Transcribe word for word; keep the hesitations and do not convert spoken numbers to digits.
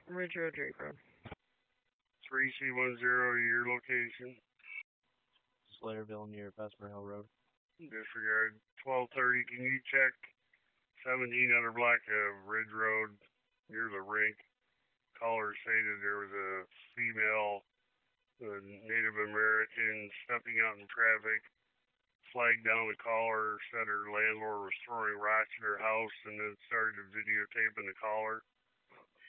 Ridge Road, Drake Road. three C one zero, your location. Slayerville near Bessemer Hill Road. Disregard. twelve thirty, can you check seventeen hundred block of Ridge Road near the rink? Caller stated there was a female uh, Native American stepping out in traffic, flagged down the caller, said her landlord was throwing rocks at her house, and then started videotaping the caller.